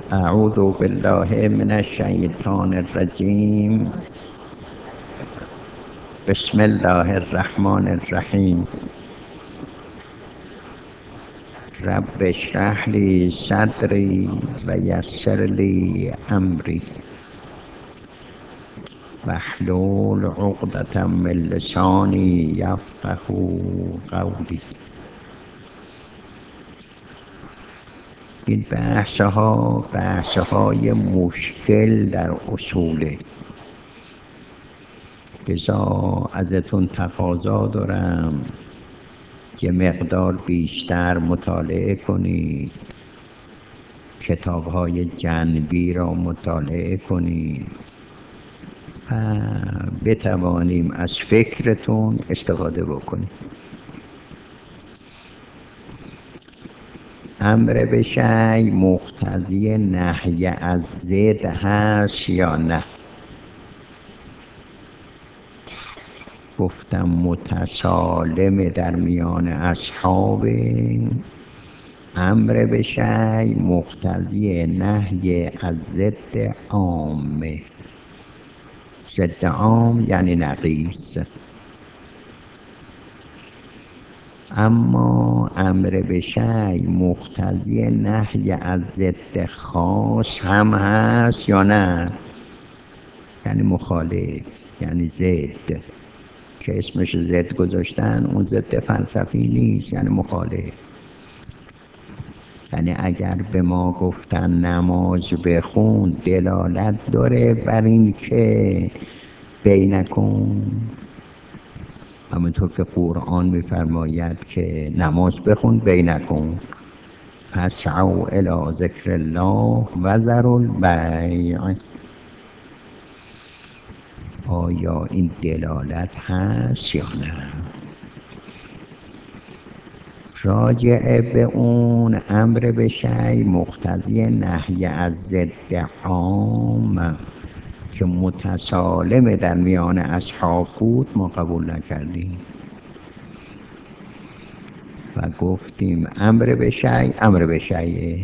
اعوذ بالله من الشیطان الرجیم. بسم الله الرحمن الرحیم. رب اشرح لی صدری و یسر لی امری واحلل عقدة من لسانی یفقهوا قولی. این بحث‌های مشکل در اصوله، لذا ازتون تقاضا دارم یه مقدار بیشتر مطالعه کنید، کتاب‌های جنبی را مطالعه کنید و بتوانیم از فکرتون استفاده بکنیم. امر به شیء مقتضی نهی از ضد هست یا نه؟ گفتم متسالم در میان اصحاب. امر به شیء مقتضی نهی از ضد عامه. ضد عام یعنی نقیض. اما امر به شیء مقتضی نهی از ضد خاص هم هست یا نه؟ یعنی مخالف، یعنی ضد، که اسمش ضد گذاشتن. اون ضد فلسفی نیست، یعنی مخالف. یعنی اگر به ما گفتن نماز بخون، دلالت داره بر این که بینکم، همونطور که قرآن میفرماید که نماز بخون بینکم فاسعوا الی ذکر الله و ذروا البیع. آیا این دلالت هست یا نه؟ راجع به اون امر به شیء مقتضی نهی از ضد عام که متسالم در میان اصحاب بود ما قبول نکردیم و گفتیم امر به شیء امر به شیء.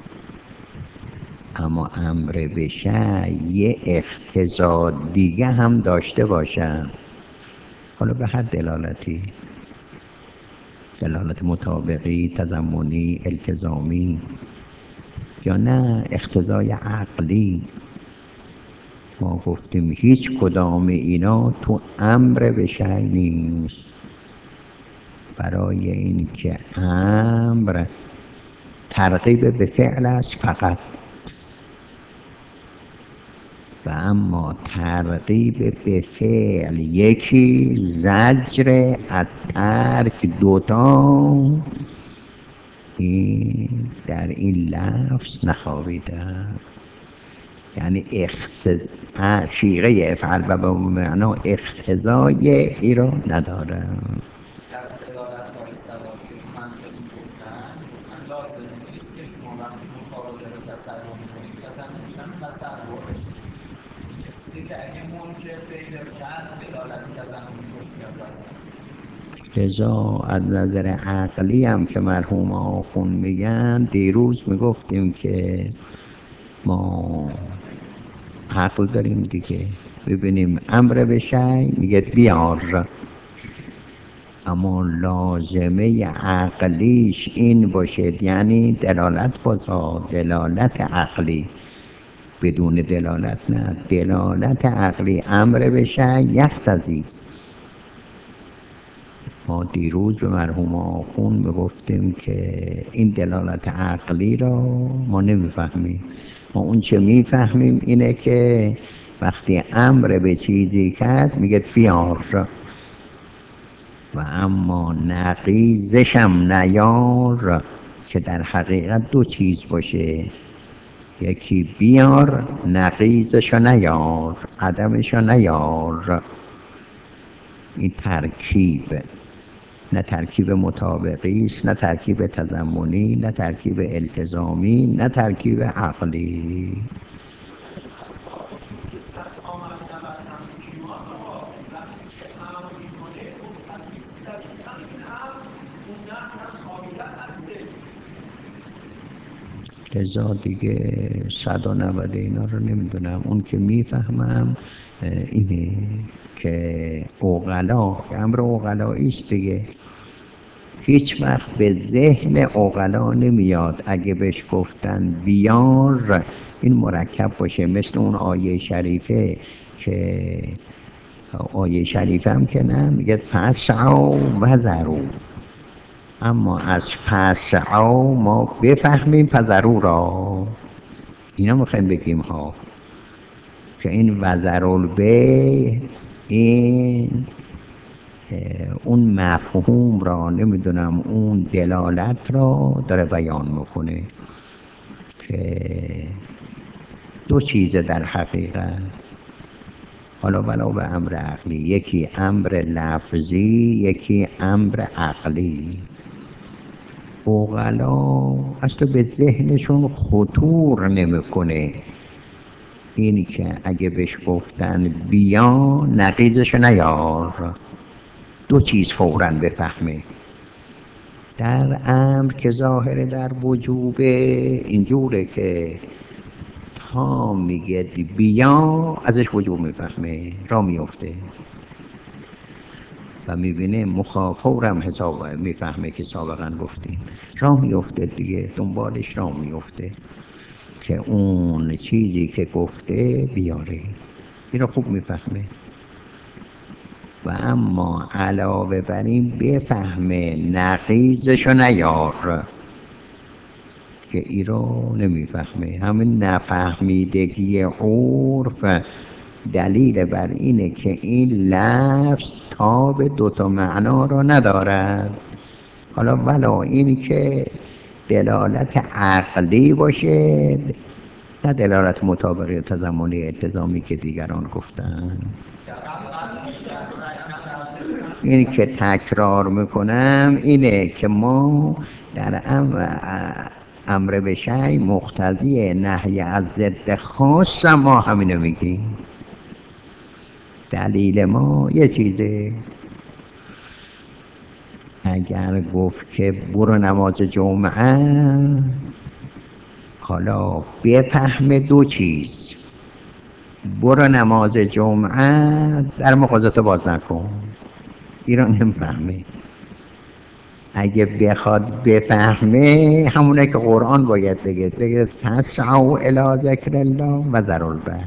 اما امر به شیء یه اقتضا دیگه هم داشته باشن، حالا به هر دلالتی، دلالت مطابقی، تضمنی، التزامی، یا نه اقتضای عقلی. ما گفتیم هیچ کدام اینا تو امر به شیء نیست، برای این که امر ترغیب به فعل است فقط، و اما ترغیب به فعل یکی، زجر از ترک دوتا، این در این لفظ نخوابیده. یعنی صیغه افعل و به معنا اقتضای ای را نداره. در دلالت های سواسی منطق گفتن لازم نیست که شما وقتی متعادل رو تصور میکنید تصورش هم تصور بشید. یه چیزی که اگه منکر پیدا کرد دلالت تضمنی روش میاد وسط. لذا از نظر عقلی هم که مرحوم آخون میگن، دیروز میگفتیم که ما عقل داریم دیگه. ببینیم امر به شیء میگه بیار، اما لازمه عقلیش این باشه، یعنی دلالت بازا، دلالت عقلی، بدون دلالت نه. دلالت عقلی امر به شیء یقتضی. ما دیروز به مرحوم آخون میگفتیم که این دلالت عقلی را ما نمیفهمیم. ما اون چه میفهمیم اینه که وقتی امر به چیزی کرد میگه بیار، و اما نقیضشم نیار، که در حقیقت دو چیز باشه، یکی بیار نقیضشو نیار، عدمشو نیار. این ترکیب، نه ترکیب مطابقی است، نه ترکیب تضمنی، نه ترکیب التزامی، نه ترکیب عقلی. لذا دیگه 190 اینا رو نمیدونم. اون که میفهمم اینه که عقلا، امر عقلایی است دیگه. هیچ وقت به ذهن عقلا نمیاد اگه بهش گفتن بیار این مرکب باشه، مثل اون آیه شریفه که آیه شریفه هم که نه، میگه فسعوا و ذروا، اما از فسعوا ما بفهمیم فذروا را. اینا میخوایم بگیم ها که این وذرالبیع این اون مفهوم را نمیدونم اون دلالت را داره بیان میکنه که دو چیزه در حقیقت، حالا ولو به امر عقلی، یکی امر لفظی یکی امر عقلی. عقلا اصلا به ذهنشون خطور نمیکنه اینی که اگه بهش گفتن بیا نقیضش نیار، دو چیز فوراً بفهمه. در امر که ظاهر در وجوبه اینجوره که تا میگه بیا ازش وجوب میفهمه، را میفته و میبینه فورم حساب میفهمه که سابقا گفتیم را میفته دیگه، دنبالش را میفته که اون چیزی که گفته بیاره، این رو خوب میفهمه. و اما علاوه بر این بفهمه نقیضشو نیار، که ای رو نمیفهمه. همین نفهمیدگی عرف دلیل بر اینه که این لفظ تاب دوتا معنا را ندارد. حالا ولو این که دلالت عقلی باشه، نه دلالت مطابقی تضمنی التزامی که دیگران گفتن. اینی که تکرار میکنم اینه که ما در امر به شیء مقتضی نهی از ضد خاص ما همینو میگیم. دلیل ما یه چیزه، اگر گفت که برو نماز جمعه، حالا بفهم دو چیز، برو نماز جمعه در مغازه باز نکن، ایران نمیفهمه. اگه بخواد بفهمه همونه که قرآن باید بگه فسعوا الی ذکر الله و ذروا البیع.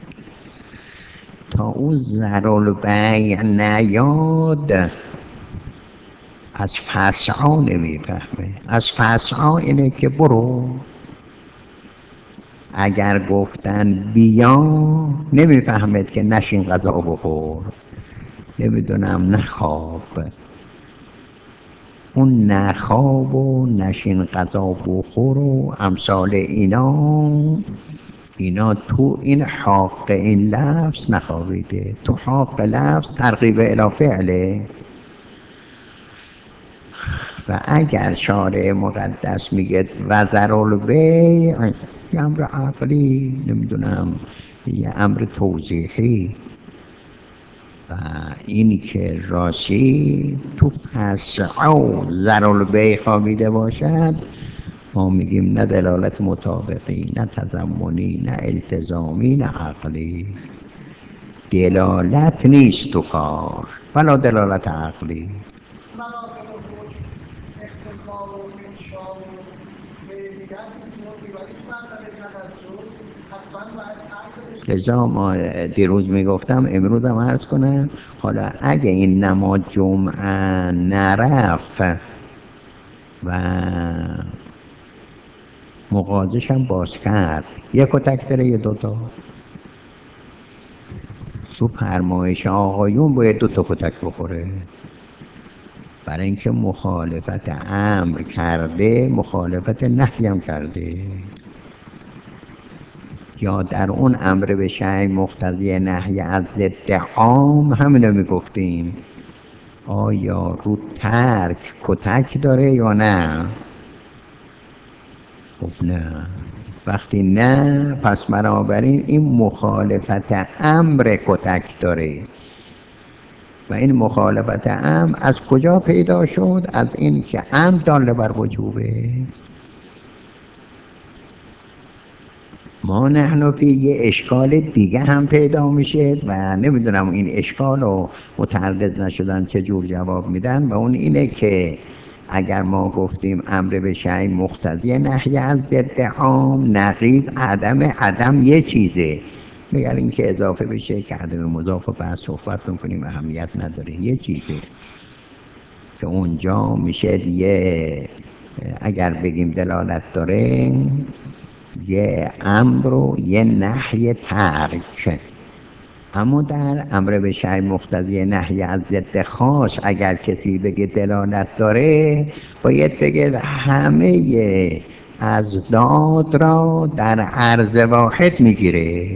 تا اون ذروا البیع نیاد از فسعا نمیفهمه. از فسعا اینه که برو. اگر گفتن بیا نمیفهمد که نشین غذا بخور، نمیدونم نخواب، اون نخواب و نشین غذا بخور و امثال اینا تو این حق این لفظ نخوابیده. تو حق لفظ ترغیب الی فعله. و اگر شارع مقدس میگه وذرالبیع، یه امر عقلی، نمیدونم یه امر توضیحی، و اینی که راستی تو فسعوا ذرالبیع خوابیده باشد، ما میگیم نه دلالت مطابقی، نه تضمنی، نه التزامی، نه عقلی. دلالت نیست تو کار، ولا دلالت عقلی. لذا ما دیروز میگفتم، امروز هم عرض کنم، حالا اگه این نماز جمعه نرفت و مغازش هم باز کرد، یک کتک داره یه دوتا؟ تو فرمایش آقایون باید دوتا کتک بخوره، برای اینکه مخالفت امر کرده، مخالفت نهی هم کرده. یا در اون امر به شیء مقتضی نهی از ضد عام همینو میگفتیم، آیا رو ترک کتک داره یا نه؟ خب نه. وقتی نه، پس بنابراین این مخالفت امر کتک داره. و این مخالفت امر از کجا پیدا شد؟ از این که امر دال بر وجوبه. ما نحن فی یه اشکال دیگه هم پیدا میشه و نمیدونم این اشکال رو متردد نشدن چه جور جواب میدن، و اون اینه که اگر ما گفتیم امر به شیء مقتضی نهی از ضد عام، نقیض عدم یه چیزه، مگر اینکه اضافه بشه که عدم مضاف رو بعد صحبت میکنیم اهمیت نداره، یه چیزه که اونجا میشه یه، اگر بگیم دلالت داره، یه امر و یه نهی ترک. اما در امر به شیء مقتضی نهی از ضد خاص اگر کسی بگه دلالت داره، باید بگه همه ازداد را در عرض واحد میگیره،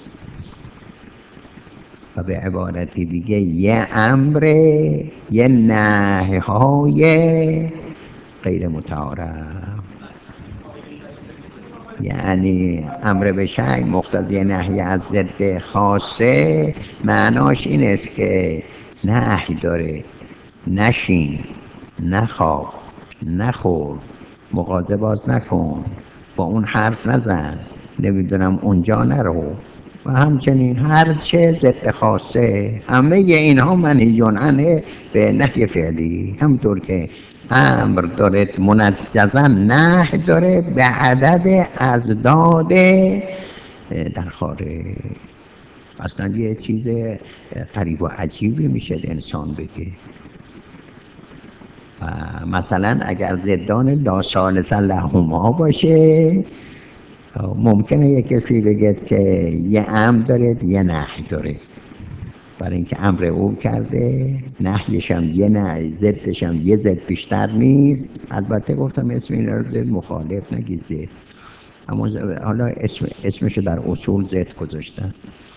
و به عبارت دیگه یه امر یه نهی های غیر متعارف. یعنی امر به شیء مقتضی نهی از ضد خاصه معناش این است که نهی داره، نشین، نخواب، نخور، مغازه باز نکن، با اون حرف نزن، نمیدونم اونجا نرو، و همچنین هر چه ضد خاصه، همه اینها منهی عنه به نهی فعلی. همطور که امر داره منجزا، نهی داره به عدد ازداد در خارج. اصلا یه چیز غریب و عجیبی میشه انسان بگه. و مثلا اگر ضدان لا ثالث لهما باشه، ممکنه یه کسی بگه که یه امر داره یه نهی داره، برای اینکه امر او کرده، نهیش هم یه نهی، ضدش هم یه ضد بیشتر نیست. البته گفتم اسم این رو ضد مخالف نگید ضد، اما حالا اسمشو در اصول ضد گذاشتن.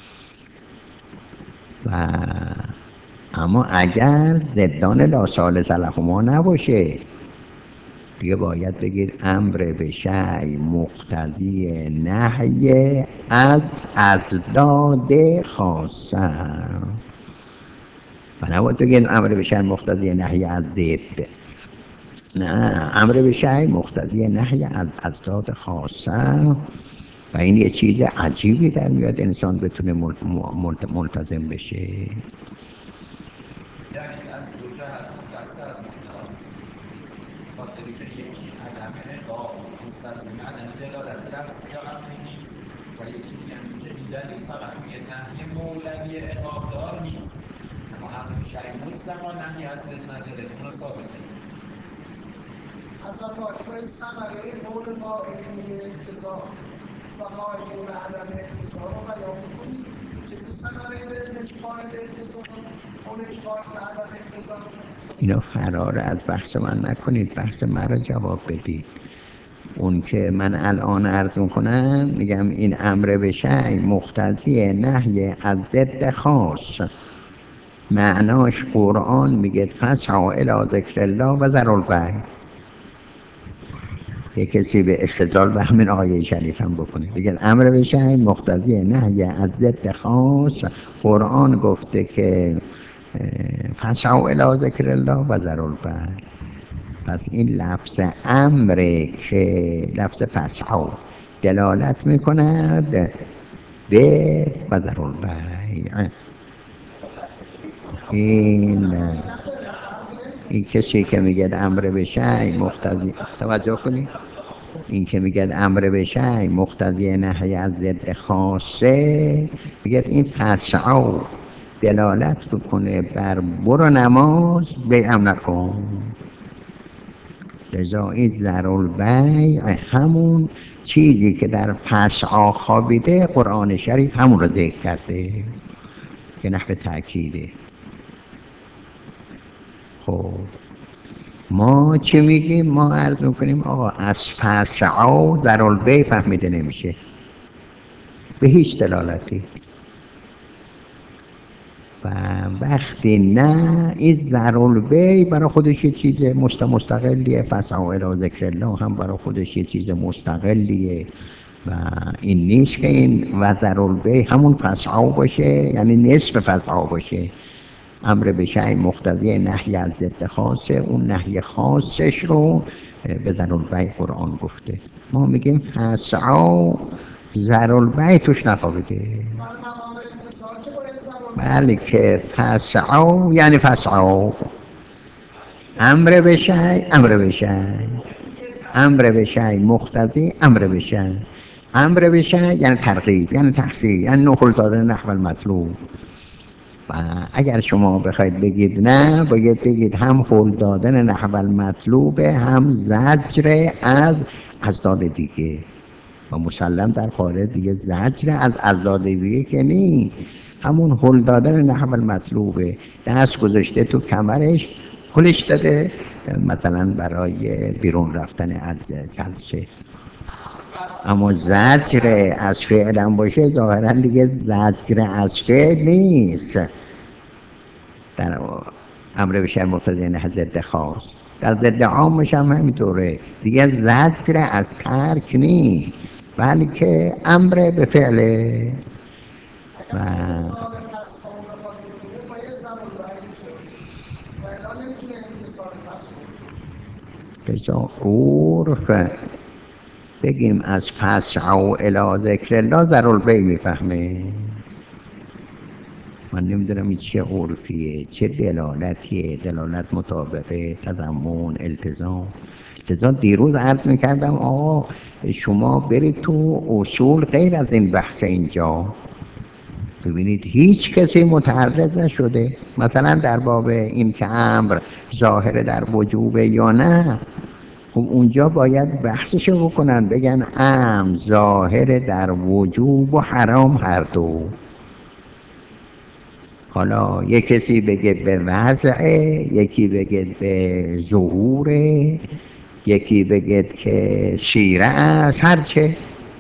و اما اگر ضدان لا ثالث لهما نباشه، دیگه باید بگید امر به شیء مقتضی نهی از ازداد خاصه، و نباید بگید امر به شیء مقتضی نهی از ضد. نه، امر به شیء مقتضی نهی از ازداد خاصه. و این یه چیز عجیبی در میاد انسان بتونه ملتزم بشه. یعنی از دو جهت دست از معناست، خاطری که یکی عدم عقاب مستلزم عدم دلالت لفظی یا امری نیست، و یکی دیگه این که این دلیل فقط میگه نهی مولوی عقاب دار نیست، اما امر به شیء مطلقا نهی از ضد نداره، اونو ثابت نمی‌کنه. حضرت آقای ثمره قول قائلین به اقتضا و قائلین به عدم اقتضا رو بیان می‌کنید که چه ثمره داره قائل به اقتضا، قولش قائل به عدم اقتضا. اینا فرار از بحث من نکنید، بحث من رو جواب بدید. اون که من الان عرض میکنم، میگم این امر به شیء مقتضی نهی از ضد خاص، معناش قرآن میگه فسعوا الی ذکر الله و ذروا البیع. یک کسی به استدلال به همین آیه شریف هم بکنه، بگه امر به شیء مقتضی نهی از ضد خاص، قرآن گفته که فسعوا الی ذکر الله و ذروا البیع. پس این لفظ امر که لفظ فسعوا دلالت میکند به و ذروا البیع. این کسی که میگه امر به شیء مقتضی، توجه کنید، این که میگه امر به شیء مقتضی نهی از ضد خاصه، میگه این فسعوا دلالت بکنه بر برو نماز بیع هم نکن. لذا این ذروا البیع همون چیزی که در فسعا خوابیده، قرآن شریف همون رو ذکر کرده که نحو تأکیده. خب ما چه میگیم؟ ما عرض میکنیم آقا از فسعا ذروا البیع فهمیده نمیشه به هیچ دلالتی. و وقتی نه، این ذروا البیع برای خودش یه چیز مستقلیه، فسعوا الی ذکر الله هم برای خودش یه چیز مستقلیه، و این نیست که این و ذروا البیع همون فسعا باشه، یعنی نصف فسعا باشه. امر به شیء مقتضی نهی از ضد خاصه، اون نهی خاصش رو به ذروا البیع قرآن گفته. ما میگیم فسعا ضرالبیع توش نخوابیده. من مقام اتصال که باید بله که فسعوا یعنی فسعوا، امر بشی امر بشی، امر بشی مقتضی امر بشی، امر بشی یعنی ترغیب یعنی تحصیل یعنی نقل دادن نحو المطلوب. و اگر شما بخواید بگید نه، باید بگید هم هل دادن نحو المطلوب، هم زجر از اضداد دیگه. و مسلم در خارج دیگه زجر از اضداد دیگه که نی، همون هل دادن نحو المطلوبه. دست گذاشته تو کمرش، هلش داده مثلا برای بیرون رفتن از جلسه. اما زجر از فعل هم باشه ظاهرا دیگه زجر از فعل نیست. در امر بشر مقتضی نهی ضد خاص، در ضد عامش هم همینطوره دیگه، زجر از ترک نیست بلکه امر به فعله. و بجا عرف بگیم از فسعوا الی ذکر الله ضرالبیع میفهمه. من نمیدونم این چه عرفیه، چه دلالتیه، دلالت مطابقه، تضمن، التزام. لذا دیروز عرض میکردم آقا شما برید تو اصول غیر از این بحث اینجا ببینید هیچ کسی متعرض نشده مثلا در باب این که امر ظاهر در وجوبه یا نه. خب اونجا باید بحثشو بکنن، بگن امر ظاهر در وجوب و حرام هر دو. حالا یک کسی بگه به وضعه، یکی بگه به ظهوره، یکی بگه که سیره است، هرچه.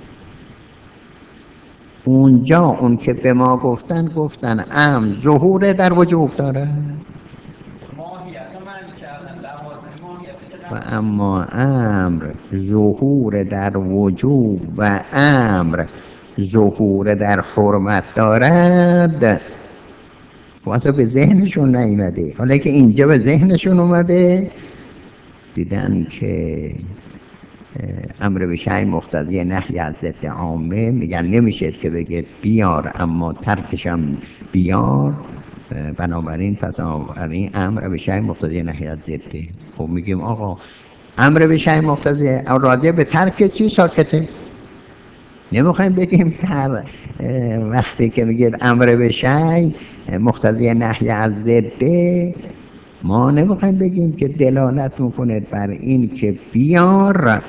اونجا اون که به ما گفتن امر ظهور در وجوب داره و اما امر ظهور در وجوب و امر ظهور در حرمت دارد. واسه به ذهنشون نیامده، حالا که اینجا به ذهنشون اومده دیدن که امر به شیء مقتضی نهی از ضد عامه، میگن نمیشه که بگه بیار اما ترکشم بیار، بنابراین امر به شیء مقتضی نهی از ضده. خب میگیم آقا امر به شیء مقتضی راجع به ترک چی ساکته؟ نمیخوایم بگیم در وقتی که میگید امر به شیء مقتضی نهی از ضده، ما نمیخوایم بگیم که دلالت میکنه بر این که بیار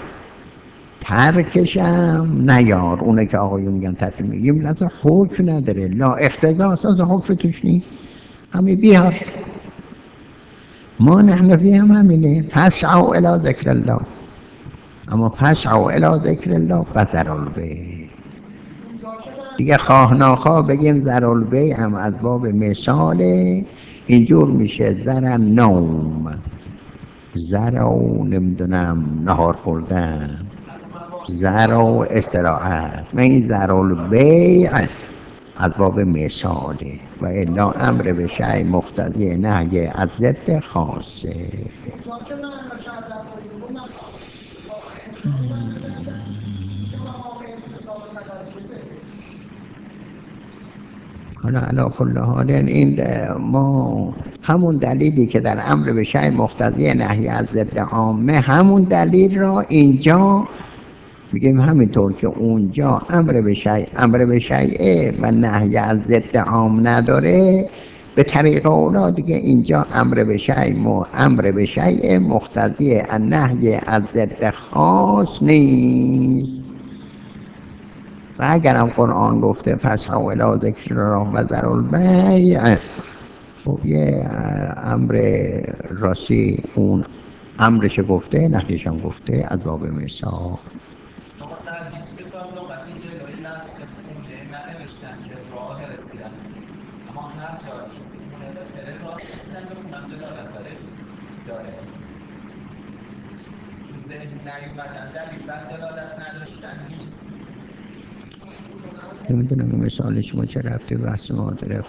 ترکشم نیار. اونه که آقایون میگن ترک، میگیم اصلا حکم نداره، لا اقتضا اصلا حکم توش نیست، همین بیار. ما نحنفی هم همینه، فسعوا الی ذکر الله، اما فسعوا الی ذکر الله و ضرالبیع. دیگه خواه ناخواه بگیم ضرالبیع هم از باب مثاله، اینجور میشه زر نوم، زر و نمیدونم نهار خوردن، زر و استراحت. من این ضرالبیع از باب مثاله و الا امر به شیء مقتضی نهی از ضد خاصه. حالا علی کل حال این ما همون دلیلی که در امر به شیء مقتضی نهی از ضد عامه، همون دلیل را اینجا میگیم همینطور که اونجا امر به شیء و نهی از ضد عام نداره، به طریق اولا دیگه اینجا امر به شیء مقتضی النهی از ضد خاص نیست. و اگرم قرآن گفته فسعوا الی ذکر الله و ذرالبیع، خب یه امر راستی اون امرش گفته نهیش هم گفته از باب مثال. در هیچ کتاب لغتی جلوی لفظ خونه ننوشتن که راه رسیدن، اما هر جا کسی خونه بخیره راه رسیدن به خونم دلالت داره. تو ذهن نیومدن دلیل بر دلالت نداشتن نیست. نمیدونم این مثال شما چه ربطی به بحث ما داره.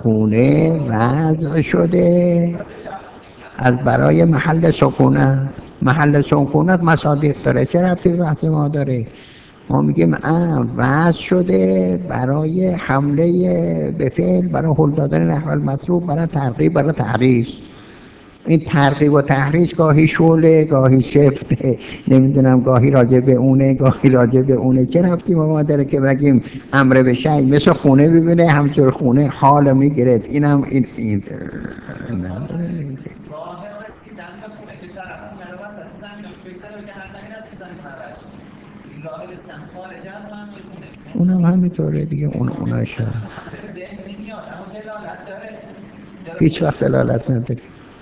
خونه وضع شده از برای محل سکونه، محل سکونت مصادیق داره، چه ربطی به بحث ما داره؟ ما میگیم وضع شده برای حمله به فعل، برای هل دادن نحو المطلوب، برای ترغیب، برای تحریض. این ترغیب و تحریض گاهی شعله، گاهی سفته، نمیدونم گاهی راجع به اونه، گاهی راجع به اونه. چه ربطی ما داره که بگیم امر به شیء مثل خونه ببینه همچون خونه حال میگیره، اینم این نداره. راه رسیدن به خونه که طرف خونه رو وسط زمینش بگذاره که حق این از تو زمین خرج. این راه رسیدن خارج از معنی خونه. اونم همینطوره دیگه، اوناش به ذهن میاد اما دلالت داره. هیچ وقت دلالت نداره.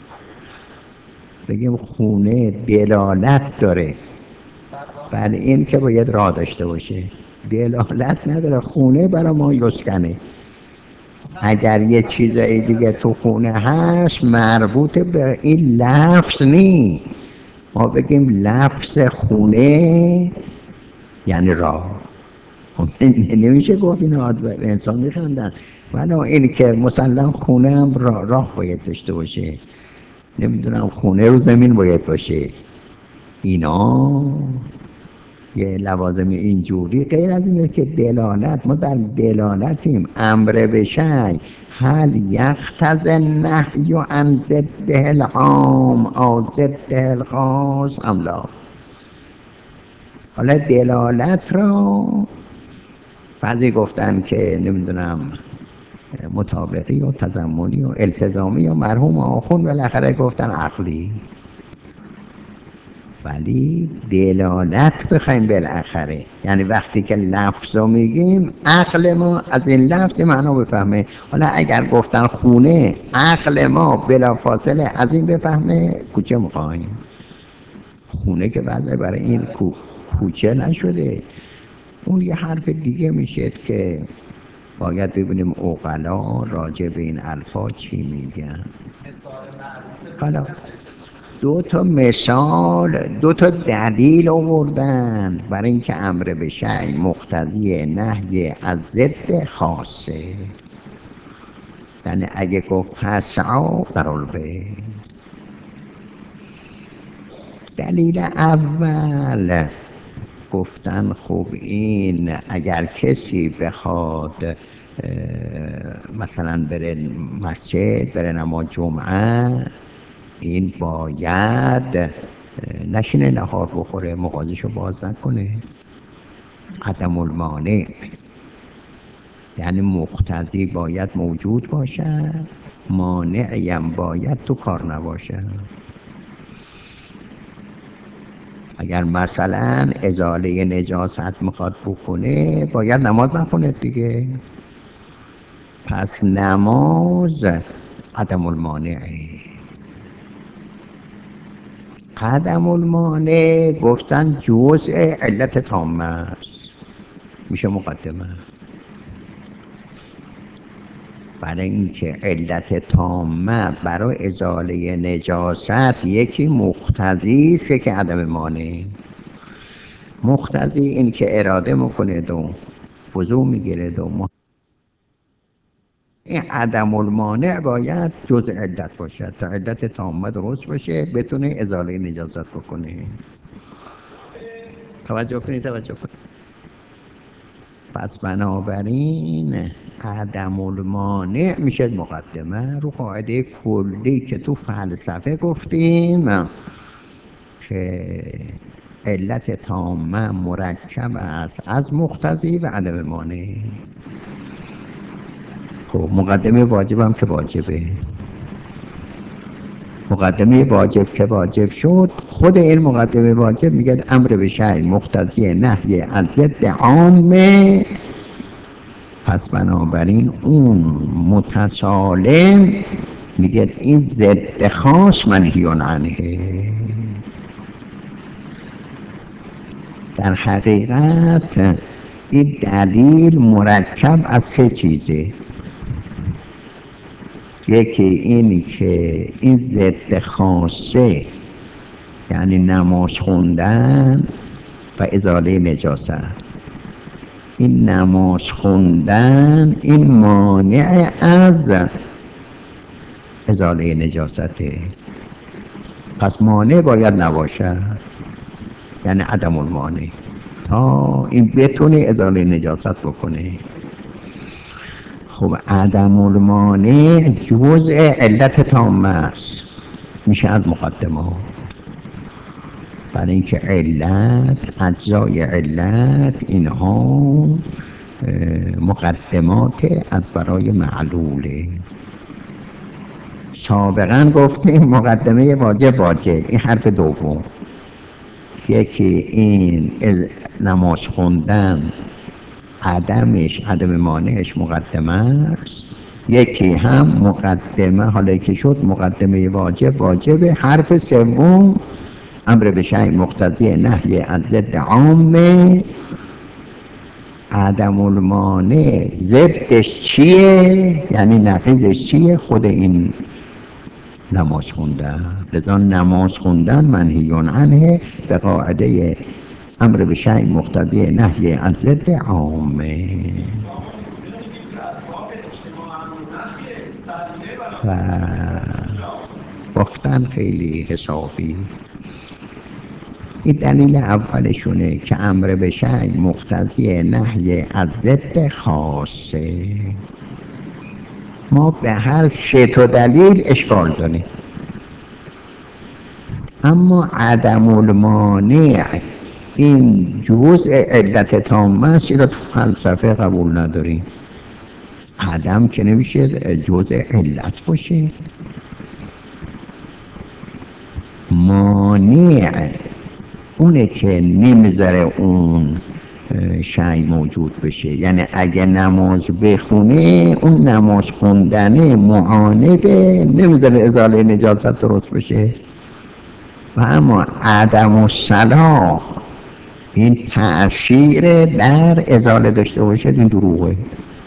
بگیم خونه دلالت داره، بله این که باید راه داشته باشه. دلالت نداره. خونه برای ما یسکنه. اگر یه چیزایی دیگه تو خونه هست مربوط به این لفظ نی، ما بگیم لفظ خونه یعنی راه. خب نمیشه گفت این انسان میخندن، ولی این که مسلم خونه هم راه باید داشته باشه، نمیدونم خونه رو زمین باید باشه، اینا یه لوازم اینجوری. غیر از اینه که دلالت، ما در دلالتیم. امر به شیء هل یقتضی النهی عن ضده العام او ضده الخاص ام لا؟ حالا دلالت رو بعضی گفتن که نمیدونم مطابقی و تضمنی و التزامی و مرحوم و آخون، بالاخره گفتن عقلی. ولی دلالت بخوایم بالاخره، یعنی وقتی که لفظ رو میگیم عقل ما از این لفظ معنا بفهمه. حالا اگر گفتن خونه، عقل ما بلافاصله از این بفهمه کوچه میخوایم. خونه که بعد برای این کوچه نشده. اون یه حرف دیگه میشه که باید ببینیم عقلا راجع به این الفاظ چی میگن. حالا دو تا مثال، دو تا دلیل آوردن برای اینکه امر به شیء مقتضی نهی از ضد خاصه. یعنی اگه گفت فسعوا ضرب. دلیل اول گفتن خب این اگر کسی بخواد مثلا بره مسجد، بره نماز جمعه، این باید نشینه نهار بخوره، مغازشو باز نکنه. عدم المانع یعنی مقتضی باید موجود باشد، مانعی هم باید تو کار نباشد. اگر مثلا ازاله نجاست میخواد بکنه باید نماز نخونه دیگه. پس نماز عدم المانعه. عدم المانع گفتن جزء علت تامه است، میشه مقدمه. برای اینکه علت تامه برای ازاله نجاست یکی مقتضی است که عدم مانع. مقتضی این که اراده میکنه و وضو میگیره و این عدم المانع باید جزء علت باشد تا علت تامه درست باشه بتونه ازاله نجاست بکنه. توجه کنید. پس بنابراین عدم المانع میشه مقدمه رو قاعده کلی که تو فلسفه گفتیم که علت تامه مرکب است از مقتضی و عدم مانع. خب مقدمه واجب هم که واجبه. مقدمه واجب که واجب شد، خود این مقدمه واجب میگه امر به شیء مقتضی نهی از ضد عامه. پس بنابراین اون متسالم میگه این ضد خاص منهی عنه. در حقیقت این دلیل مرکب از سه چیزه. یکی این که این ضد خاصه یعنی نماز خوندن و ازاله نجاست، این نماز خوندن این مانع از ازاله نجاسته. پس مانع باید نباشد، یعنی عدم المانع، تا این بتونه ازاله نجاست بکنه. خب عدم المانع جزء علت تامه است، میشه از مقدمات، برای اینکه علت، اجزای علت اینها مقدمات از برای معلوله. سابقا گفتیم مقدمه واجب، این حرف دوم. یکی این نماز خوندن عدمش، عدم مانعش مقدمه است. یکی هم مقدمه، حالا که شد مقدمه واجبه. حرف سوم امر به شیء مقتضی نهی از ضد عامه. عدم المانع ضدش چیه؟ یعنی نقیضش چیه؟ خود این نماز خوندن. لذا نماز خوندن منهی عنه به قاعده امر به شیء مقتضی نهی از ضد عامه. و گفتن خیلی حسابی. این دلیل اولشونه که امر به شیء مقتضی نهی از ضد خاصه. ما به هر سه تا دلیل اشکال داریم، اما عدم المانع این جزء علت تامه است، این رو تو فلسفه قبول نداریم. عدم که نمیشه جزء علت باشه. مانع اونه که نمیذاره اون شیء موجود بشه، یعنی اگه نماز بخونه اون نماز خوندنه معانده، نمیذاره ازاله نجاست درست بشه. و اما عدم الصلاح این تأثیر در ازاله داشته باشه، این دروغه.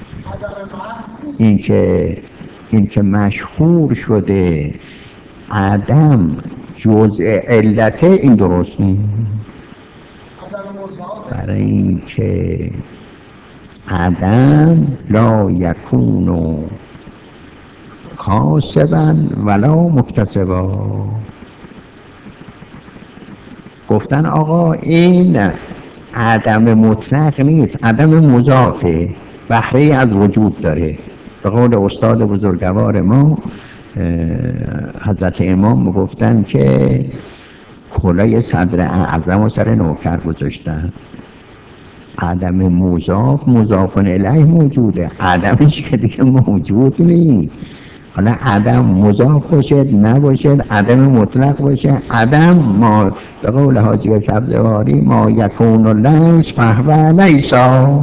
این که مشهور شده عدم جزء علته، این درست نیست. برای اینکه عدم لا یکون کاسبا ولا مکتسبا. گفتن آقا این عدم مطلق نیست، عدم مضافه، بهره از وجود داره. به قول استاد بزرگوار ما حضرت امام گفتن که کلاه صدر اعظم و سر نوکر گذاشتن. عدم مضاف الیه موجوده، عدمش که دیگه موجود نیست. حالا عدم مضاف باشد نباشد، عدم مطلق باشه، عدم ما به قول حاجی سبزواری ما یکون لیس فهو لیسا.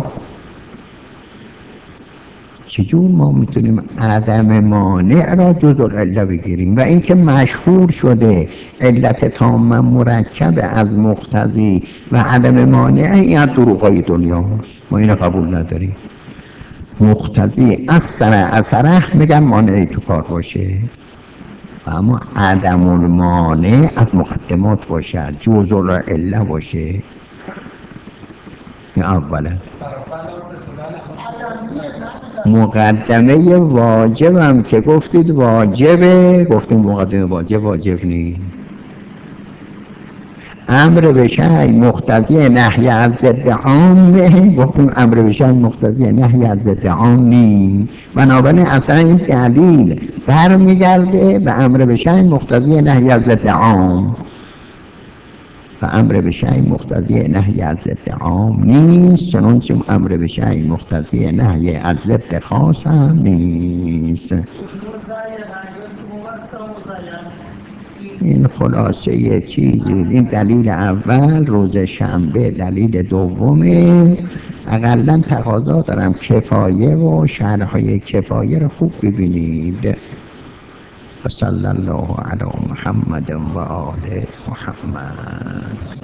چجور ما میتونیم عدم مانع را جزء العله بگیریم؟ و اینکه مشهور شده علت تامه مرکب از مقتضی و عدم مانع، این از دروغای دنیاست، ما اینو قبول نداریم. مقتضی اثره میگن مانعی تو کار باشه، و اما عدم المانع از مقدمات باشه، جزء العله باشه. این اوله. مقدمه واجبم که گفتید واجبه، گفتیم مقدمه واجب نیست. امر به شیء مقتضی نهی از ضد عامه، گفتیم امر به شیء مقتضی نهی از ضد عام نیست. بنابراین اصلا این دلیل برمیگرده به امر به شیء مقتضی نهی از ضد عام، و امر به شیء مقتضی نهی از ضد عام نیست، چنانچه امر به شیء مقتضی نهی از ضد خاص هم نیست. این خلاصه یه چیزی. این دلیل اول روز شنبه، دلیل دومه. اقلا تقاضا دارم کفایه و شرحهای کفایه رو خوب ببینید. صلی الله علی محمد و آل محمد.